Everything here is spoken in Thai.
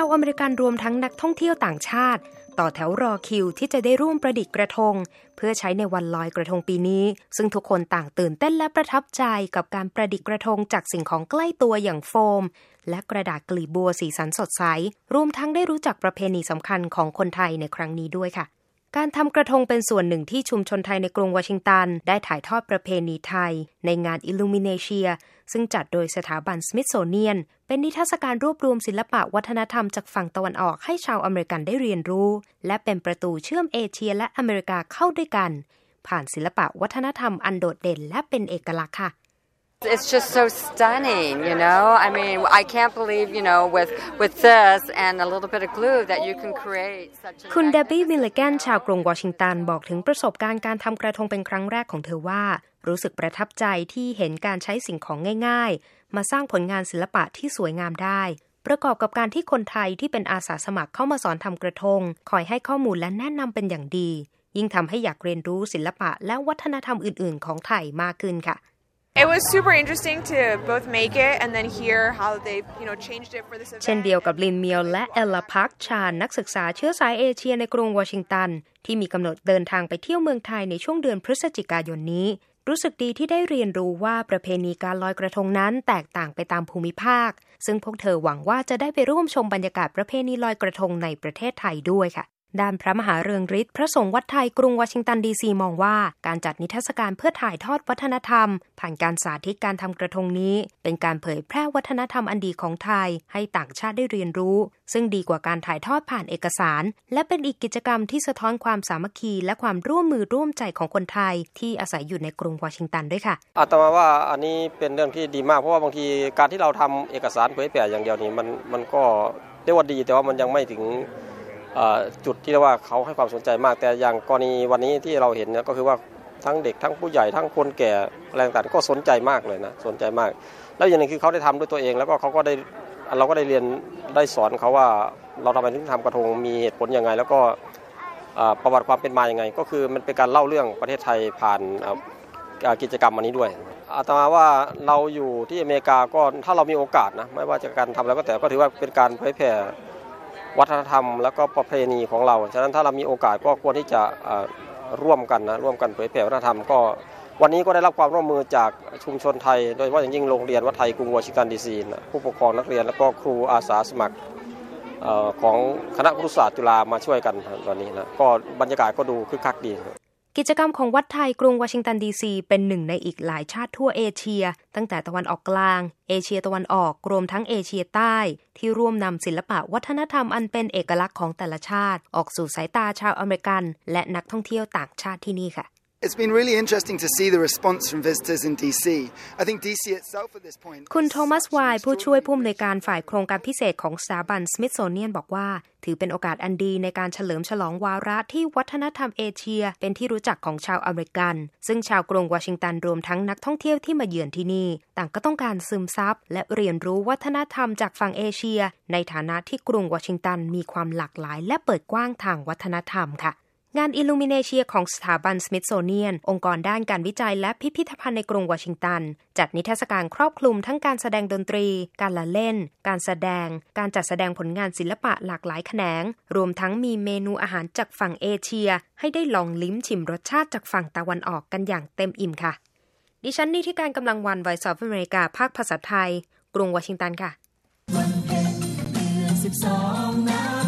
อเมริกันรวมทั้งนักท่องเที่ยวต่างชาติต่อแถวรอคิวที่จะได้ร่วมประดิษฐ์กระทงเพื่อใช้ในวันลอยกระทงปีนี้ซึ่งทุกคนต่างตื่นเต้นและประทับใจกับการประดิษฐ์กระทงจากสิ่งของใกล้ตัวอย่างโฟมและกระดาษกลีบบัวสีสันสดใสรวมทั้งได้รู้จักประเพณีสำคัญของคนไทยในครั้งนี้ด้วยค่ะการทำกระทงเป็นส่วนหนึ่งที่ชุมชนไทยในกรุงวอชิงตันได้ถ่ายทอดประเพณีไทยในงาน Illuminatia ซึ่งจัดโดยสถาบัน Smithsonian เป็นนิทรรศการรวบรวมศิลปะวัฒนธรรมจากฝั่งตะวันออกให้ชาวอเมริกันได้เรียนรู้และเป็นประตูเชื่อมเอเชียและอเมริกาเข้าด้วยกันผ่านศิลปะวัฒนธรรมอันโดดเด่นและเป็นเอกลักษณ์ค่ะ It's just so stunning, you know. I mean, I can't believe, you know, with this and a little bit of glue that you can create such a คุณเดบบี้มิลลิแกนชาวกรุงวอชิงตันบอกถึงประสบการณ์การทำกระทงเป็นครั้งแรกของเธอว่ารู้สึกประทับใจที่เห็นการใช้สิ่งของง่ายๆมาสร้างผลงานศิลปะที่สวยงามได้ประกอบกับการที่คนไทยที่เป็นอาสาสมัครเข้ามาสอนทำกระทงคอยให้ข้อมูลและแนะนำเป็นอย่างดียิ่งทำให้อยากเรียนรู้ศิลปะและวัฒนธรรมอื่นๆของไทยมากขึ้นค่ะ It was super interesting to both make it and then hear how they, you know, changed it for this event. เช่นเดียวกับลินเมียวและเอลลาพักชานักศึกษาเชื้อสายเอเชียในกรุงวอชิงตันที่มีกำหนดเดินทางไปเที่ยวเมืองไทยในช่วงเดือนพฤศจิกายนนี้รู้สึกดีที่ได้เรียนรู้ว่าประเพณีการลอยกระทงนั้นแตกต่างไปตามภูมิภาคซึ่งพวกเธอหวังว่าจะได้ไปร่วมชมบรรยากาศประเพณีลอยกระทงในประเทศไทยด้วยค่ะด้านพระมหาเรืองฤทธิ์พระสงฆ์วัดไทยกรุงวอชิงตันดีซีมองว่าการจัดนิทรรศการเพื่อถ่ายทอดวัฒนธรรมผ่านการสาธิตการทำกระทงนี้เป็นการเผยแพร่วัฒนธรรมอันดีของไทยให้ต่างชาติได้เรียนรู้ซึ่งดีกว่าการถ่ายทอดผ่านเอกสารและเป็นอีกกิจกรรมที่สะท้อนความสามัคคีและความร่วมมือร่วมใจของคนไทยที่อาศัยอยู่ในกรุงวอชิงตันด้วยค่ะอาตมาว่าอันนี้เป็นเรื่องที่ดีมากเพราะว่าบางทีการที่เราทำเอกสารเผยแพร่อย่างเดียวนี้มันก็เรียกว่าดีแต่ว่ามันยังไม่ถึงจุดที่เรียกว่าเขาให้ความสนใจมากแต่อย่างกรณีวันนี้ที่เราเห็นเนี่ยก็คือว่าทั้งเด็กทั้งผู้ใหญ่ทั้งคนแก่อะไรต่างๆก็สนใจมากเลยนะสนใจมากแล้วอย่างนึงคือเขาได้ทำด้วยตัวเองแล้วก็เขาก็ได้เราก็ได้เรียนได้สอนเขาว่าเราทำไมถึงทำกระทงมีเหตุผลยังไงแล้วก็ประวัติความเป็นมายังไงก็คือมันเป็นการเล่าเรื่องประเทศไทยผ่านกิจกรรมอันนี้ด้วยอาตมาว่าเราอยู่ที่อเมริกาก็ถ้าเรามีโอกาสนะไม่ว่าจะการทำแล้วก็แต่ก็ถือว่าเป็นการเผยแพร่วัฒนธรรมแล้วก็ประเพณีของเราฉะนั้นถ้าเรามีโอกาสก็ควรที่จะร่วมกันเผยแพร่วัฒนธรรมก็วันนี้ก็ได้รับความร่วมมือจากชุมชนไทยโดยเฉพาะอย่างยิ่งโรงเรียนวัดไทยกรุงวอชิงตันดีซีผู้ปกครองนักเรียนแล้วก็ครูอาสาสมัครของคณะครุศาสตร์จุฬามาช่วยกันตอนนี้นะก็บรรยากาศก็ดูคึกคักดีกิจกรรมของวัดไทยกรุงวอชิงตันดีซีเป็นหนึ่งในอีกหลายชาติทั่วเอเชียตั้งแต่ตะวันออกกลางเอเชียตะวันออกรวมทั้งเอเชียใต้ที่ร่วมนำศิลปะวัฒนธรรมอันเป็นเอกลักษณ์ของแต่ละชาติออกสู่สายตาชาวอเมริกันและนักท่องเที่ยวต่างชาติที่นี่ค่ะ It's been really interesting to see the response from visitors in DC. I think DC itself at this point คุณโทมัสไวน์ผู้ช่วยผู้อำนวยการฝ่ายโครงการพิเศษของสถาบัน Smithsonian บอกว่าถือเป็นโอกาสอันดีในการเฉลิมฉลองวาระที่วัฒนธรรมเอเชียเป็นที่รู้จักของชาวอเมริกันซึ่งชาวกรุงวอชิงตันรวมทั้งนักท่องเที่ยวที่มาเยือนที่นี่ต่างก็ต้องการซึมซับและเรียนรู้วัฒนธรรมจากฝั่งเอเชียในฐานะที่กรุงวอชิงตันมีความหลากหลายและเปิดกว้างทางวัฒนธรรมค่ะงาน Illuminatia ของสถาบัน Smithsonian องค์กรด้านการวิจัยและพิพิธภัณฑ์ในกรุงวอชิงตันจัดนิทรรศการครอบคลุมทั้งการแสดงดนตรีการละเล่นการแสดงการจัดแสดงผลงานศิลปะหลากหลายแขนงรวมทั้งมีเมนูอาหารจากฝั่งเอเชียให้ได้ลองลิ้มชิมรสชาติจากฝั่งตะวันออกกันอย่างเต็มอิ่มค่ะดิฉันนิติการกำลังวัน Voice of America ภาคภาษาไทยกรุงวอชิงตันค่ะ